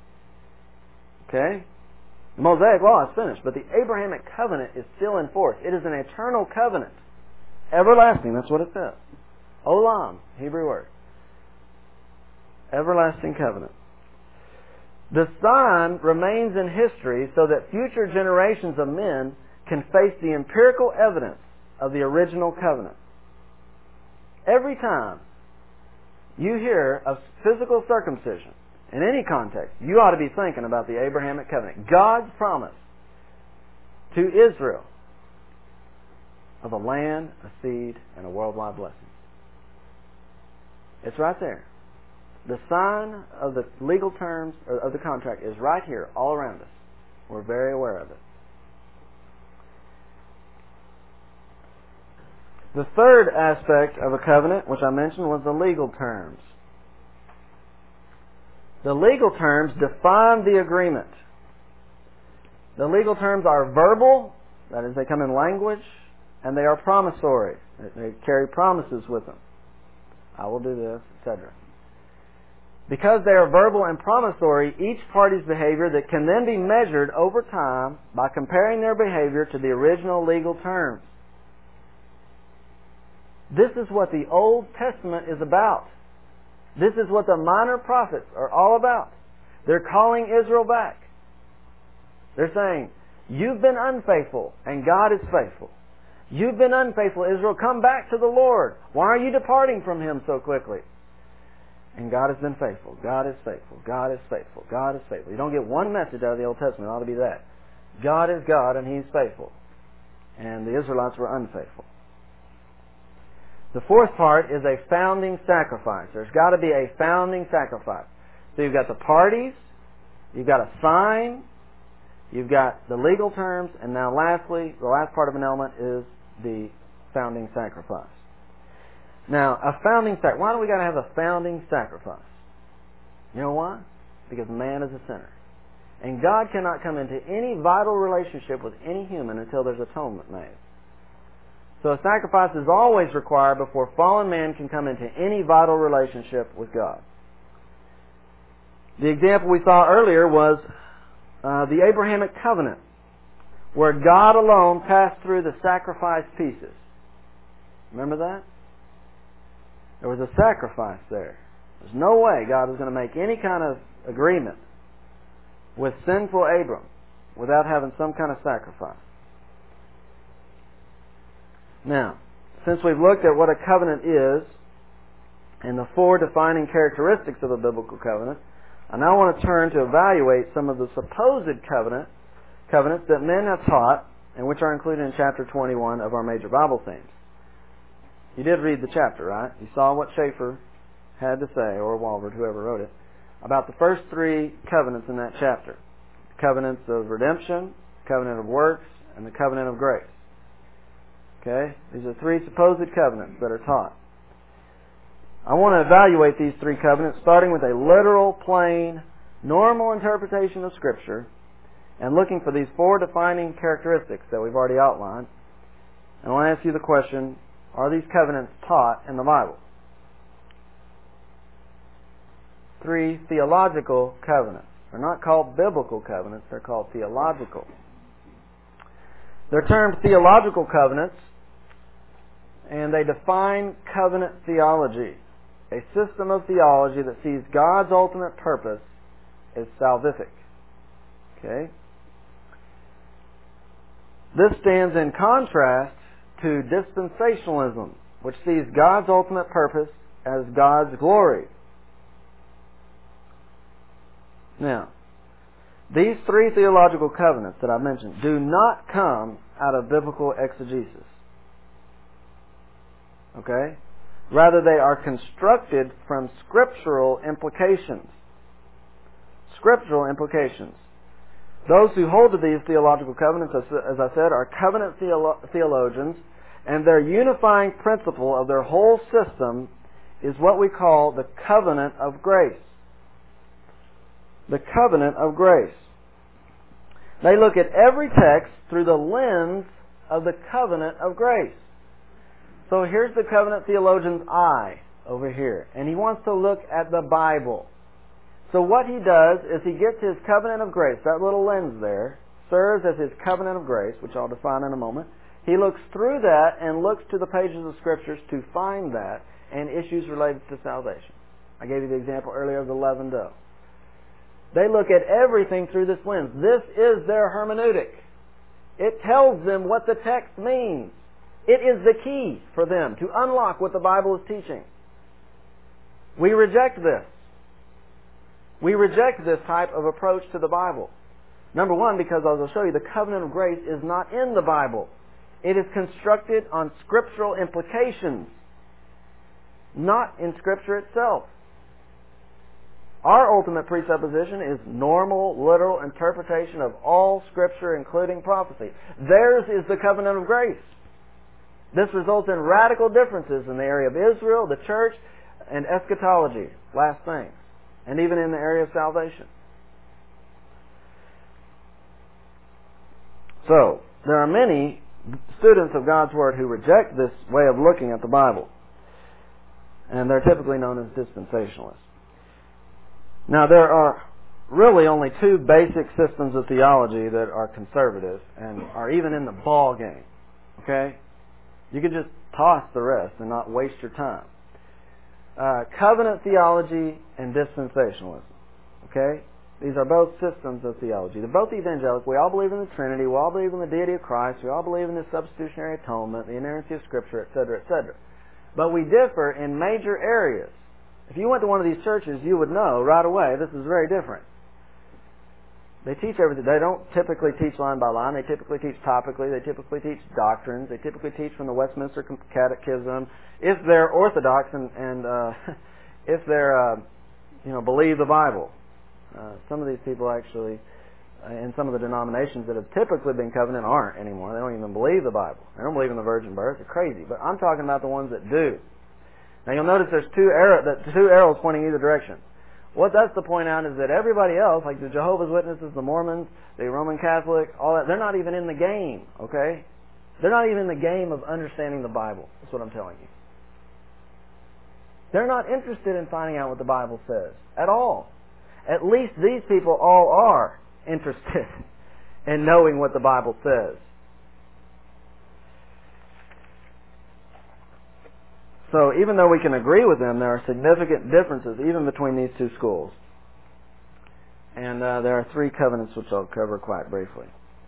Okay? The Mosaic law is finished, but the Abrahamic covenant is still in force. It is an eternal covenant. Everlasting, that's what it says. Olam, Hebrew word. Everlasting covenant. The sign remains in history so that future generations of men can face the empirical evidence of the original covenant. Every time you hear of physical circumcision, in any context, you ought to be thinking about the Abrahamic covenant. God's promise to Israel of a land, a seed, and a worldwide blessing. It's right there. The sign of the legal terms of the contract is right here, all around us. We're very aware of it. The third aspect of a covenant, which I mentioned, was the legal terms. The legal terms define the agreement. The legal terms are verbal, that is, they come in language, and they are promissory. They carry promises with them. I will do this, etc. Because they are verbal and promissory, each party's behavior that can then be measured over time by comparing their behavior to the original legal terms. This is what the Old Testament is about. This is what the minor prophets are all about. They're calling Israel back. They're saying, you've been unfaithful and God is faithful. You've been unfaithful, Israel. Come back to the Lord. Why are you departing from Him so quickly? And God has been faithful. God is faithful. God is faithful. God is faithful. You don't get one message out of the Old Testament. It ought to be that. God is God and He's faithful. And the Israelites were unfaithful. The fourth part is a founding sacrifice. There's got to be a founding sacrifice. So you've got the parties, you've got a sign, you've got the legal terms, and now lastly, the last part of an element is the founding sacrifice. Now, a founding sacrifice. Why do we got to have a founding sacrifice? You know why? Because man is a sinner. And God cannot come into any vital relationship with any human until there's atonement made. So a sacrifice is always required before fallen man can come into any vital relationship with God. The example we saw earlier was the Abrahamic covenant, where God alone passed through the sacrifice pieces. Remember that? There was a sacrifice there. There's no way God was going to make any kind of agreement with sinful Abram without having some kind of sacrifice. Now, since we've looked at what a covenant is and the four defining characteristics of a biblical covenant, I now want to turn to evaluate some of the supposed covenants that men have taught and which are included in chapter 21 of our major Bible themes. You did read the chapter, right? You saw what Schaeffer had to say, or Walvoord, whoever wrote it, about the first three covenants in that chapter. The covenants of redemption, the covenant of works, and the covenant of grace. Okay? These are three supposed covenants that are taught. I want to evaluate these three covenants starting with a literal, plain normal interpretation of Scripture and looking for these four defining characteristics that we've already outlined. And I want to ask you the question, are these covenants taught in the Bible? 3 theological covenants. They're not called biblical covenants, they're called theological. They're termed theological covenants, and they define covenant theology, a system of theology that sees God's ultimate purpose as salvific. Okay? This stands in contrast to dispensationalism, which sees God's ultimate purpose as God's glory. Now, these 3 theological covenants that I mentioned do not come out of biblical exegesis. Okay? Rather, they are constructed from scriptural implications. Scriptural implications. Those who hold to these theological covenants, as I said, are covenant theologians, and their unifying principle of their whole system is what we call the covenant of grace. The covenant of grace. They look at every text through the lens of the covenant of grace. So here's the covenant theologian's eye over here, and he wants to look at the Bible. So what he does is he gets his covenant of grace, that little lens there, serves as his covenant of grace, which I'll define in a moment. He looks through that and looks to the pages of Scriptures to find that and issues related to salvation. I gave you the example earlier of the leavened dough. They look at everything through this lens. This is their hermeneutic. It tells them what the text means. It is the key for them to unlock what the Bible is teaching. We reject this. We reject this type of approach to the Bible. Number one, because as I'll show you, the covenant of grace is not in the Bible. It is constructed on scriptural implications, not in Scripture itself. Our ultimate presupposition is normal, literal interpretation of all Scripture, including prophecy. Theirs is the covenant of grace. This results in radical differences in the area of Israel, the church, and eschatology, last things, and even in the area of salvation. So, there are many students of God's Word who reject this way of looking at the Bible, and they're typically known as dispensationalists. Now, there are really only 2 basic systems of theology that are conservative and are even in the ball game. Okay? You can just toss the rest and not waste your time. Covenant theology and dispensationalism. Okay? These are both systems of theology. They're both evangelical. We all believe in the Trinity. We all believe in the deity of Christ. We all believe in the substitutionary atonement, the inerrancy of Scripture, etc., etc. But we differ in major areas. If you went to one of these churches, you would know right away this is very different. They teach everything. They don't typically teach line by line. They typically teach topically. They typically teach doctrines. They typically teach from the Westminster Catechism. If they're orthodox and if they're believe the Bible. Some of these people actually, in some of the denominations that have typically been covenant, aren't anymore. They don't even believe the Bible. They don't believe in the virgin birth. They're crazy. But I'm talking about the ones that do. Now you'll notice there's two arrows pointing either direction. What that's to point out is that everybody else, like the Jehovah's Witnesses, the Mormons, the Roman Catholic, all that, they're not even in the game, okay? They're not even in the game of understanding the Bible. That's what I'm telling you. They're not interested in finding out what the Bible says at all. At least these people all are interested in knowing what the Bible says. So even though we can agree with them, there are significant differences even between these 2 schools. And there are 3 covenants which I'll cover quite briefly.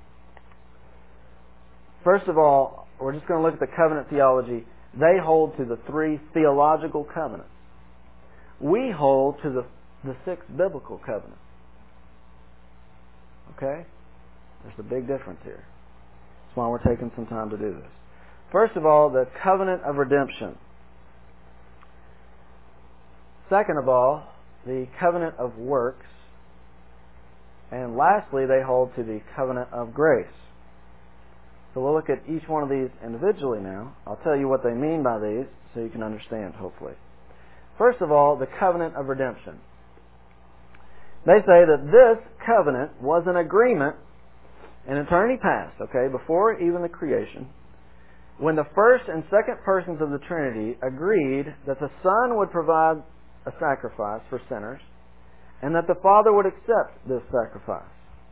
First of all, we're just going to look at the covenant theology. They hold to the 3 theological covenants. We hold to the 6 biblical covenants. Okay? There's a big difference here. That's why we're taking some time to do this. First of all, the covenant of redemption. Second of all, the covenant of works. And lastly, they hold to the covenant of grace. So we'll look at each one of these individually now. I'll tell you what they mean by these so you can understand, hopefully. First of all, the covenant of redemption. They say that this covenant was an agreement in eternity past, okay, before even the creation, when the first and second persons of the Trinity agreed that the Son would provide a sacrifice for sinners and that the Father would accept this sacrifice.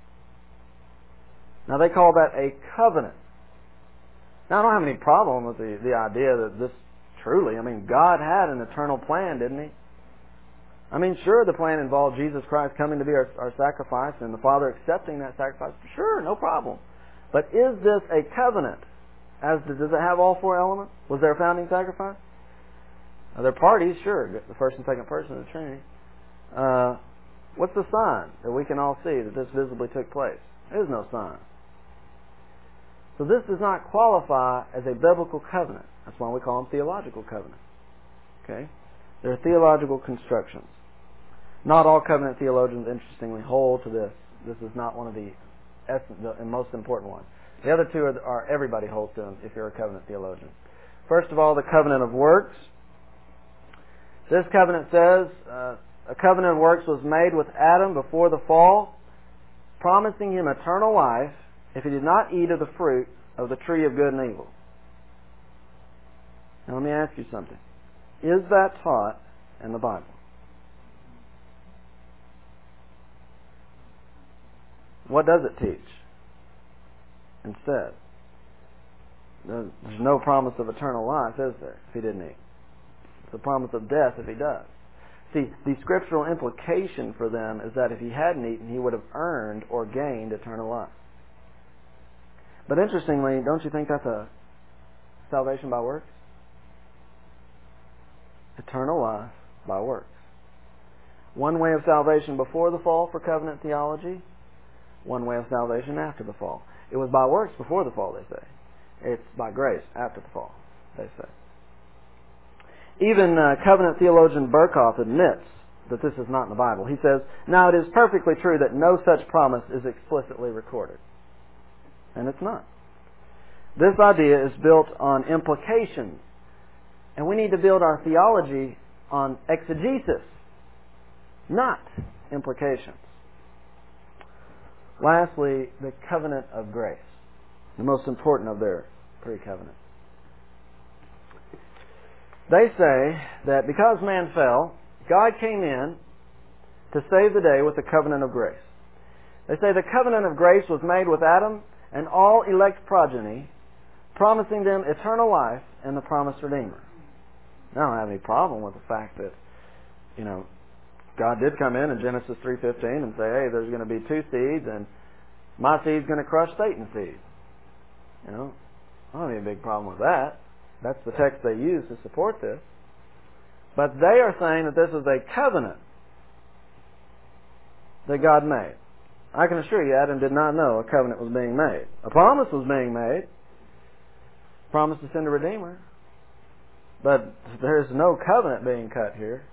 Now they call that a covenant. Now I don't have any problem with the idea that this truly, God had an eternal plan, didn't He? Sure, the plan involved Jesus Christ coming to be our sacrifice and the Father accepting that sacrifice. Sure, no problem. But is this a covenant? Does it have all four elements? Was there a founding sacrifice? Are there parties? Sure, the first and second person of the Trinity. What's the sign that we can all see that this visibly took place? There is no sign. So this does not qualify as a biblical covenant. That's why we call them theological covenants. Okay? They're theological constructions. Not all covenant theologians, interestingly, hold to this. This is not one of the most important ones. The other two are everybody holds to them if you're a covenant theologian. First of all, the covenant of works. This covenant says a covenant of works was made with Adam before the fall, promising him eternal life if he did not eat of the fruit of the tree of good and evil. Now let me ask you something. Is that taught in the Bible? What does it teach? Instead, there's no promise of eternal life, is there, if he didn't eat? It's a promise of death if he does. See, the scriptural implication for them is that if he hadn't eaten, he would have earned or gained eternal life. But interestingly, don't you think that's a salvation by works? Eternal life by works. One way of salvation before the fall for covenant theology, one way of salvation after the fall. It was by works before the fall, they say. It's by grace after the fall, they say. Even covenant theologian Berkhoff admits that this is not in the Bible. He says, "Now it is perfectly true that no such promise is explicitly recorded." And it's not. This idea is built on implications. And we need to build our theology on exegesis, not implications. Lastly, the covenant of grace, the most important of their three covenants. They say that because man fell, God came in to save the day with the covenant of grace. They say the covenant of grace was made with Adam and all elect progeny, promising them eternal life and the promised Redeemer. I don't have any problem with the fact that, God did come in Genesis 3:15 and say, hey, there's going to be two seeds and my seed's going to crush Satan's seed. I don't have any big problem with that. That's the text they use to support this. But they are saying that this is a covenant that God made. I can assure you, Adam did not know a covenant was being made. A promise was being made. Promise to send a Redeemer. But there's no covenant being cut here.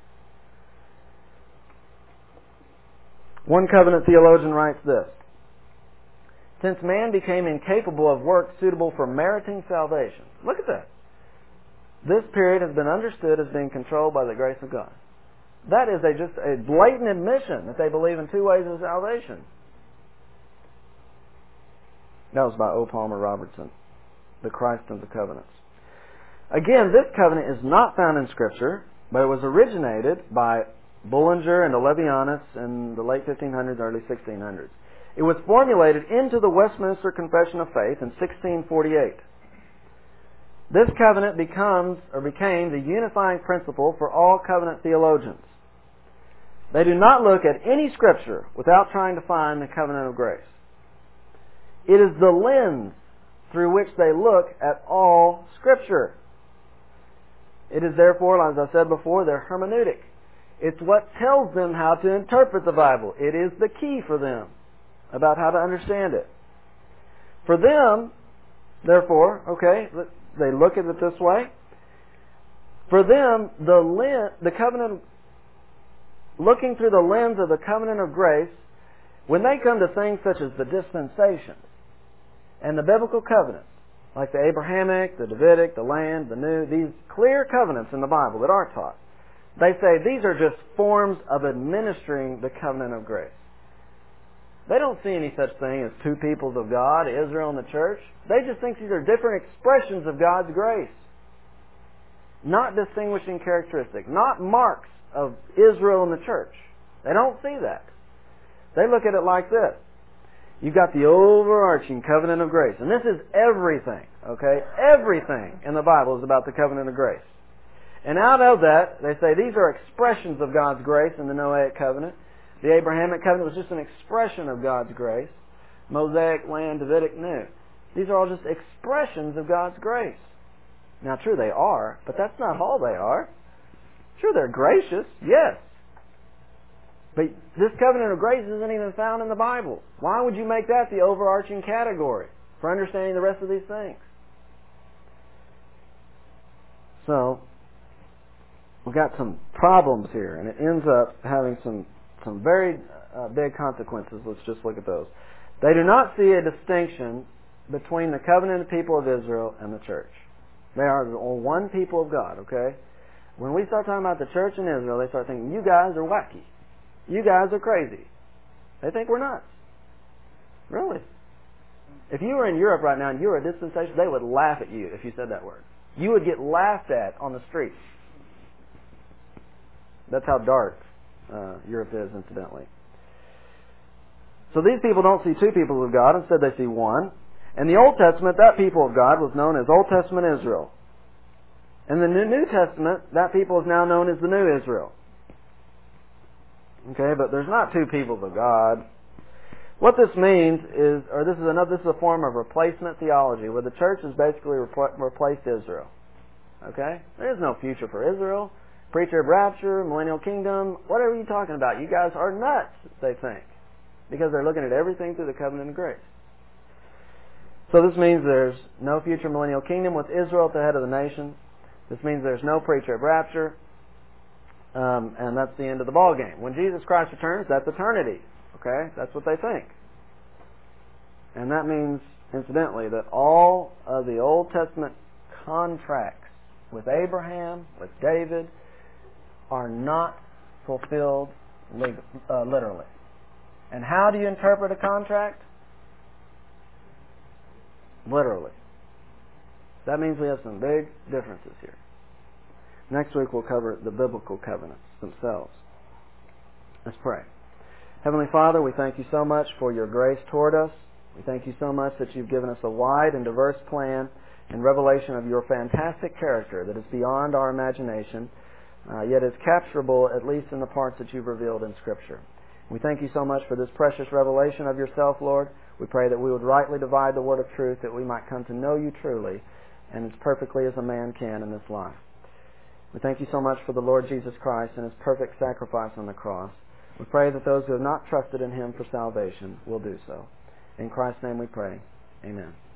One covenant theologian writes this: since man became incapable of work suitable for meriting salvation. Look at that. This period has been understood as being controlled by the grace of God. That is just a blatant admission that they believe in two ways of salvation. That was by O. Palmer Robertson, The Christ of the Covenants. Again, this covenant is not found in Scripture, but it was originated by Bullinger and Olevianus in the late 1500s, early 1600s. It was formulated into the Westminster Confession of Faith in 1648. This covenant became the unifying principle for all covenant theologians. They do not look at any Scripture without trying to find the covenant of grace. It is the lens through which they look at all Scripture. It is therefore, as I said before, their hermeneutic. It's what tells them how to interpret the Bible. It is the key for them about how to understand it. For them, therefore, they look at it this way. For them, the covenant, looking through the lens of the covenant of grace, when they come to things such as the dispensations and the biblical covenants, like the Abrahamic, the Davidic, the land, the new, these clear covenants in the Bible that are taught, They say these are just forms of administering the covenant of grace. They don't see any such thing as two peoples of God, Israel and the church. They just think these are different expressions of God's grace. Not distinguishing characteristics, not marks of Israel and the church. They don't see that. They look at it like this. You've got the overarching covenant of grace. And this is everything, okay? Everything in the Bible is about the covenant of grace. And out of that, they say these are expressions of God's grace in the Noahic covenant. The Abrahamic covenant was just an expression of God's grace. Mosaic, land, Davidic, new. These are all just expressions of God's grace. Now, true they are, but that's not all they are. Sure, they're gracious, yes. But this covenant of grace isn't even found in the Bible. Why would you make that the overarching category for understanding the rest of these things? So, we've got some problems here, and it ends up having some very big consequences. Let's just look at those. They do not see a distinction between the covenanted people of Israel and the church. They are all one people of God, okay? When we start talking about the church in Israel, they start thinking, you guys are wacky. You guys are crazy. They think we're nuts. Really. If you were in Europe right now and you were a dispensation, they would laugh at you if you said that word. You would get laughed at on the streets. That's how dark Europe is, incidentally. So these people don't see two peoples of God. Instead, they see one. In the Old Testament, that people of God was known as Old Testament Israel. In the New Testament, that people is now known as the New Israel. Okay, but there's not two peoples of God. What this means is, this is a form of replacement theology, where the church has basically replaced Israel. Okay? There is no future for Israel. Pre-trib rapture, millennial kingdom, whatever you're talking about. You guys are nuts, they think. Because they're looking at everything through the covenant of grace. So this means there's no future millennial kingdom with Israel at the head of the nation. This means there's no pre-trib rapture. And that's the end of the ball game. When Jesus Christ returns, that's eternity. Okay? That's what they think. And that means, incidentally, that all of the Old Testament contracts with Abraham, with David, are not fulfilled literally. And how do you interpret a contract? Literally. That means we have some big differences here. Next week we'll cover the biblical covenants themselves. Let's pray. Heavenly Father, we thank you so much for your grace toward us. We thank you so much that you've given us a wide and diverse plan and revelation of your fantastic character that is beyond our imagination, yet is capturable at least in the parts that you've revealed in Scripture. We thank you so much for this precious revelation of yourself, Lord. We pray that we would rightly divide the word of truth, that we might come to know you truly and as perfectly as a man can in this life. We thank you so much for the Lord Jesus Christ and his perfect sacrifice on the cross. We pray that those who have not trusted in him for salvation will do so. In Christ's name we pray. Amen.